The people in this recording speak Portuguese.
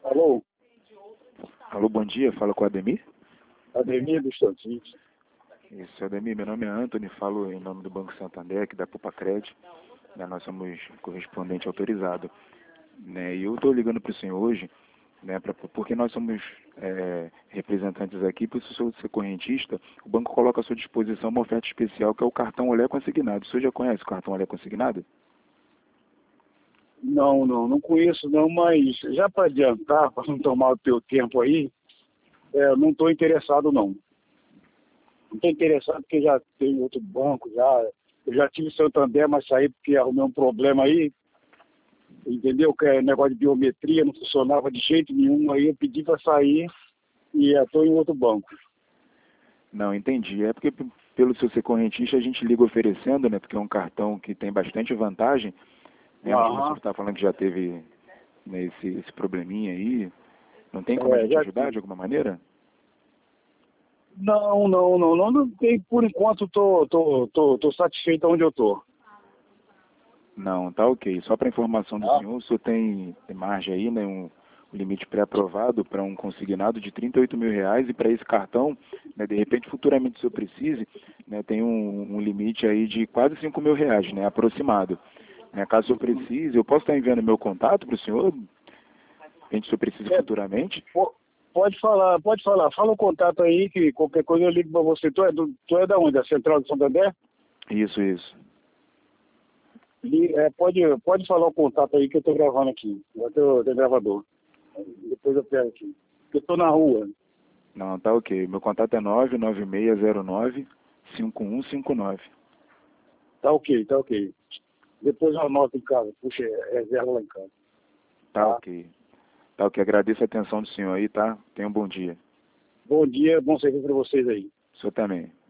Alô, Alô, bom dia, fala com o Ademir? Ademir dos Santos. Isso, Ademir, meu nome é Antony, falo em nome do Banco Santander, aqui da Pupacred, né, nós somos correspondente autorizado, né, e eu estou ligando para o senhor hoje, né, porque nós somos representantes aqui, por se o senhor ser correntista, o banco coloca à sua disposição uma oferta especial que é o cartão Olé Consignado. O senhor já conhece o cartão Olé Consignado? Não conheço não, mas já para adiantar, para não tomar o teu tempo aí, eu não estou interessado não. Não estou interessado porque já tem outro banco, eu já tive Santander, mas saí porque arrumei um problema aí, entendeu? Que é negócio de biometria, não funcionava de jeito nenhum, aí eu pedi para sair e estou em outro banco. Não, entendi. É porque pelo seu ser correntista a gente liga oferecendo, né, porque é um cartão que tem bastante vantagem, né, mas o senhor Aham, está falando que já teve, né, esse probleminha aí. Não tem como a gente já ajudar de tive. alguma maneira? Não tem, por enquanto tô satisfeito onde eu tô. Não, tá ok. Só para informação do Tá? senhor, o senhor tem margem aí, né, um limite pré-aprovado para um consignado de R$ 38.000 e para esse cartão, né, de repente futuramente o senhor precise, né, tem um limite aí de quase R$ 5.000, né, aproximado. Né, caso o senhor precise, eu posso estar enviando meu contato para o senhor, de repente o senhor precise É, futuramente? pode falar, pode falar. Fala o contato aí, que qualquer coisa eu ligo pra você. Tu é da onde? Da Central de Santander? Isso, isso. Pode falar o contato aí que eu tô gravando aqui. Eu tenho gravador. Depois eu pego aqui. Porque eu tô na rua. Não, tá ok. Meu contato é 99609-5159. Tá ok, tá ok. Depois eu anoto em casa. Puxa, reserva lá em casa. Tá Tá? ok. Tá ok. Agradeço a atenção do senhor aí, tá? Tenha um bom dia. Bom dia, bom serviço pra vocês aí. O senhor também.